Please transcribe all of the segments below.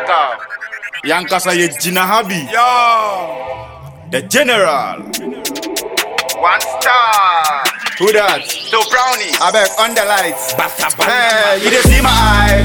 Africa. Yankasa ye Gina Habi. Yo. The General. 1 star. Who that? So Brownie. I beg on the lights. Hey, you dey see my eye.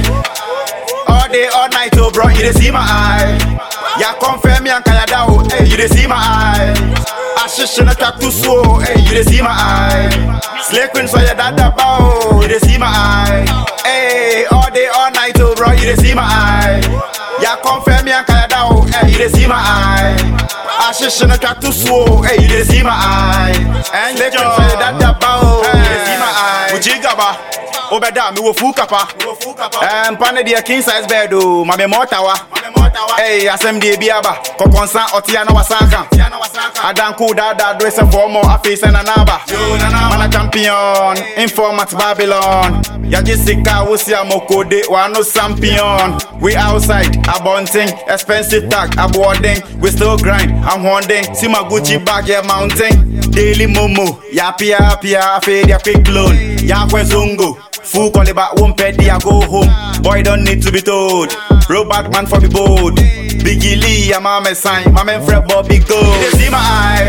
All day, all night, oh bro, you dey see my eye. Ya confirm me and kaya dao. Hey, you dey see my eye. Ashishin a tattoo so. Hey, you dey see my eye. Slay Queen so ya dada bow. You dey see my eye. Hey, all day, all night, oh bro, you dey see my eye. Ya confirm me and kaya dao. Hey, you dey see my eye. Ashishin a tattoo so. Hey, you dey see my eye. And Slay Queen so ya dada bow. You dey see my eye. Mujigaba. Obeda mi wo full kapa. Mpane dia king size bed o, mame motawa. Hey, asem die biaba. Kokonsan otia na wasaka. Adanku dada dress for more afisa na naba. Mana champion, informat Babylon. Ya Jessica wosia mokode wa no champion. We outside, abonting, expensive tag, aboarding. We still grind, I'm holding. See my Gucci bag, yeah mounting. Daily momo, ya pia, fade ya quick loan. Ya kwezungo. Full call it back, won't pay I go home. Boy don't need to be told. Robot man for the board. Biggie Lee, I'm a sign. My man Fred Bobby go. You dey see my eye.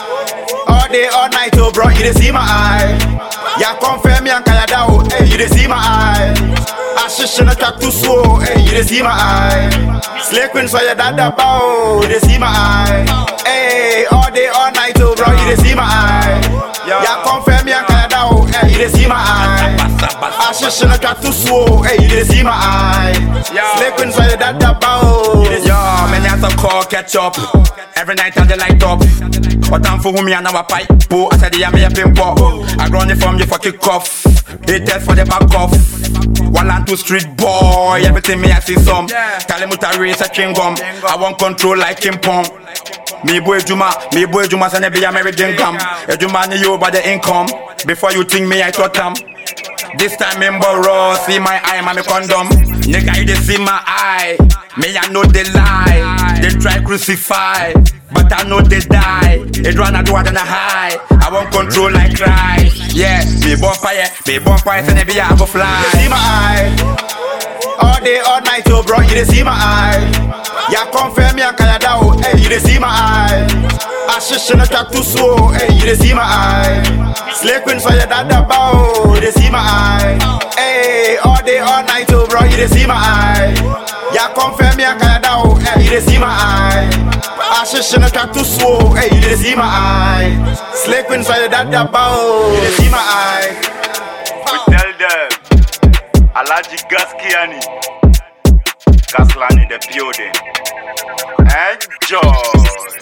All day, all night, oh bro, you dey see my eye. Ya confirm me and kaya dao. Hey, you dey see my eye. Ashishin a tattoo so. Hey, you dey see my eye. Slay Queen so ya dada bow. You dey see my eye. Hey, all day, all night, oh bro, you dey see my eye. Ya confirm me and kaya dao. Hey, you dey see my eye. Ashishin a tattoo so. Hey, you dey see my eye. Slay Queen so ya dada bow. Yo, many as a call catch up. Every night I light up. What I'm for me and our pipe. I said yeah me a pimpo. I ground it from you for kick off. They test for the back off. 1 and 2 street boy. Everything me I see some. Kalimuta race a chewing gum. I want control like Kim Pong. Me boy Juma send be a married income. A Juma ni you by the income. Before you think me I thought them. This time in borrow, see my eye, mommy condom. Nigga, you dey see my eye. Me I know they lie. They try crucify, but I know they die. They run a door than a high. I want control like Christ. Yeah, me born fire, send be I go fly. You dey see my eye. All day, all night, oh bro, you dey see my eye. Ya confirm me and kaya dao. Hey, you dey see my eye. Ashishin a tattoo so. Hey, you dey see my eye. Slay Queen so ya dada bow. You dey see my eye. Hey, all day, all night, oh bro, you dey see my eye. Ya confirm me and kaya dao. Hey, you dey see my eye. Ashishin a tattoo so. Hey, you dey see my eye. Slay Queen so ya dada bow. You dey see my eye. We tell them. Alaji Gaskiani. Gaslan in the building. Enjoy.